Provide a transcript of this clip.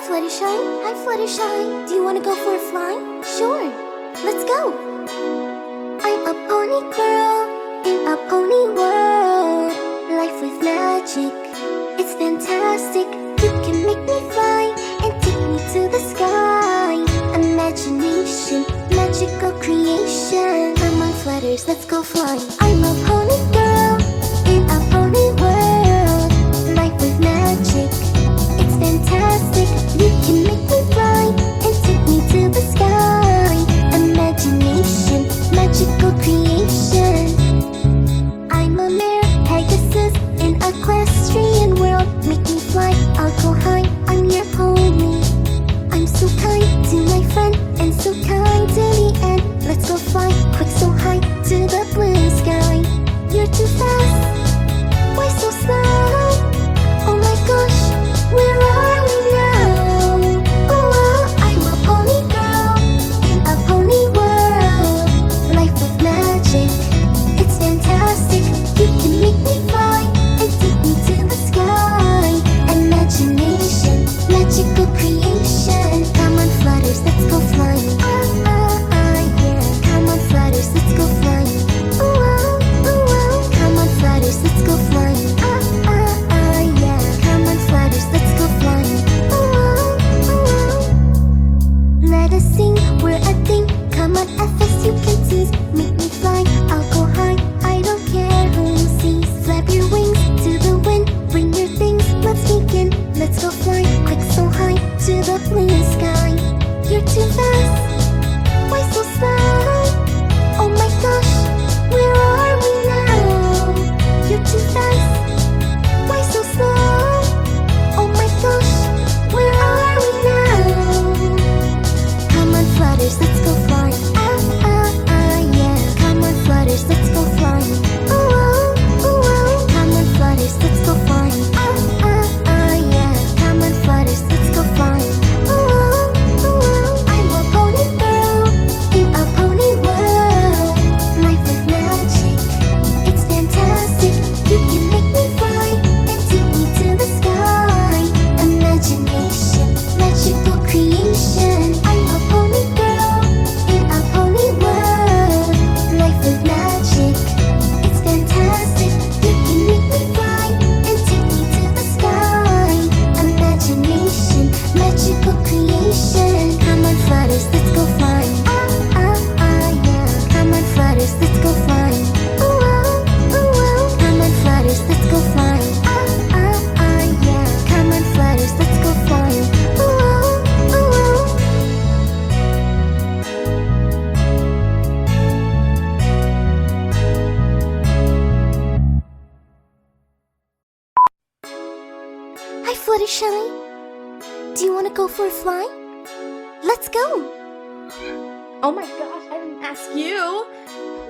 Fluttershy. Hi, Fluttershy. Do you want to go for a fly? Sure. Let's go. I'm a pony girl in a pony world. Life with magic, it's fantastic. You can make me fly and take me to the sky. Imagination, magical creation. Come on, Flutters, let's go flying. I'm a pony girl in a pony world. Life with magic, it's fantastic. You can make me fly and take me to the sky. Imagination, magical creation. I'm a mare, Pegasus, in equestrian world. Make me fly, I'll go high, I'm your pony. I'm so kind to my friend, and so kind to the end. Let's go fly, quick so high, to the blue sky. You're too fast, why so slow? Oh my gosh, where are we now? Oh, I'm a pony girl in a pony world. Life with magic, it's fantastic. You can make me fly and take me to the sky. Imagination, magical creation. Come on, Flutters, let's go flying. Yeah. Come on, Flutters, let's go flying. Come on, Flutters, let's go flying. Yeah. Come on, Flutters, let's go flying. Let us sing, we're a thing. Come on, FS, you can tease. Make me fly, I'll go high. I don't care who sees. Flap your wings to the wind. Bring your things, let's begin. Let's go fly, quick so high, to the blue sky. You're too fast, why so slow? Oh my gosh, where are we now? You're too fast, why so slow? Oh my gosh, where are we now? Come on, Flutters, let's go flying. Yeah. Come on, Flutters, let's go flying. Come on, Flutters, let's go flying. Yeah. Come on, Flutters, let's go flying. I'm a pony girl in a pony world. Life with magic, it's fantastic. You can make me fly and take me to the sky. Imagination, magical creation. I'm a pony girl in a pony world. Life with magic, it's fantastic. You can make me fly and take me to the sky. Imagination, magical creation. Come on, Flutters, let's go flying. Yeah. Come on, Flutters, let's go flying. Come on, Flutters, let's go flying. Yeah. Come on, Flutters, let's go flying. Hi, Fluttershy. Do you want to go for a fly? Let's go. Oh my gosh, I didn't ask you.